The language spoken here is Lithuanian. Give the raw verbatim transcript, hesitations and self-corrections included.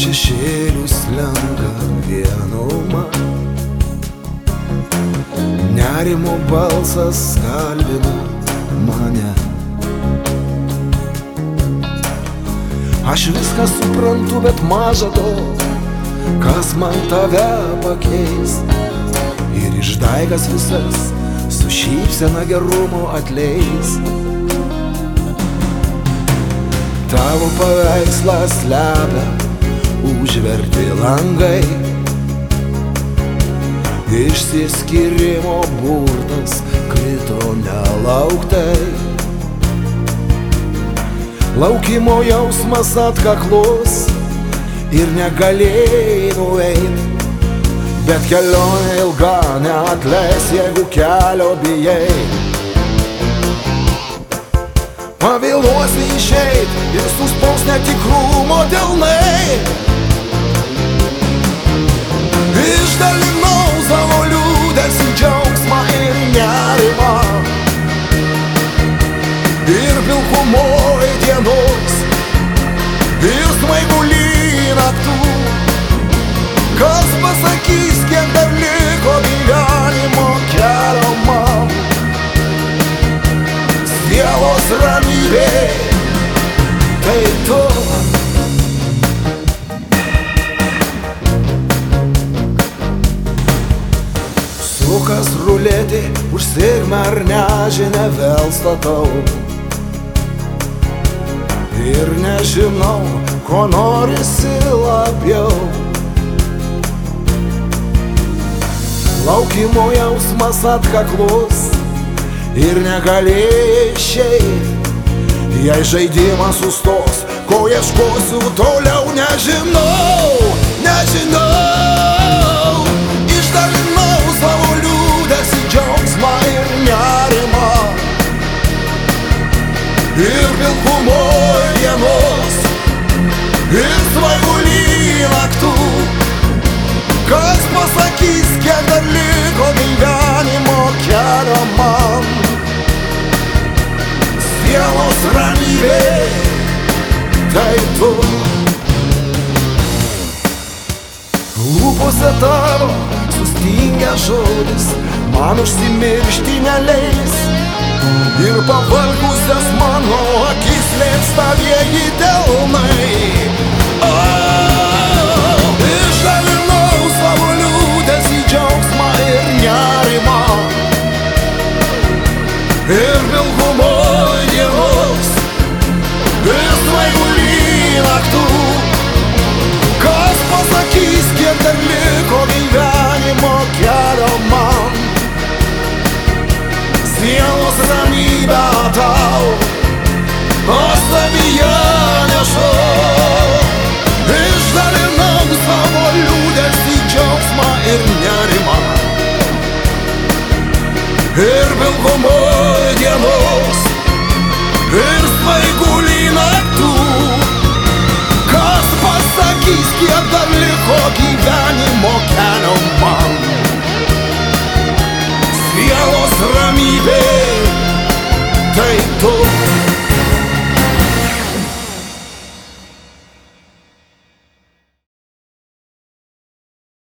šešėlių slenka vienuma, nerimo balsas kalbina mane. Aš viską suprantu, bet maža to, kas man tave pakeis, ir išdaigas visas su šypsena gerumo atleis. Tavo paveikslą slepia užverti langai, išsiskyrimo burtas krito nelauktai. Laukimo jausmas atkaklus ir negalėjai nueit, bet kelionė ilga neatleis, jeigu kelio bijai. Pavėluosi išeit ir suspaus netikrumo delnai. Išdalinau savo liūdesį, džiaugsmą ir nerimą, ir pilkumoj dienos, ir smaigulį naktų. Kas pasakys, kiek dar liko gyvenimo kelio man? Sielos ramybė, tai tu. Sukas ruletė, už sėkmę ar nežinę vėl statau, ir nežinau, ko norisi labiau. Laukimo jausmas atkaklus ir negalėjai išeit. Jei žaidimas sustos, ko ieškosiu toliau, nežinau, nežinau. Išdalinau savo liūdesį, džiaugsmą ir nerimą, ir pilkumoj dienos, ir svaigulį naktų. Kas pasakys, kiek dar liko gyvenimo kelio man? Sielos ramybė, tai tu. Lūpose tavo sustingęs žodis man užsimiršti neleis, ir pavargusias mano akis slėps tavieji delnai. Išdalinau savo liūdesį, džiaugsmą ir nerimą, ir pilkumoj dienos, ir svaigulį naktų. Kas pasakys, kiek dar liko gyvenimo kelio man? Sielos ramybę tau, aš savyje nešau. Išdalinau savo liūdesį, džiaugsmą ir nerimą, ir pilkumoj dienos, ir svaigulį naktų. Kas pasakys, kiek dar liko gyvenimo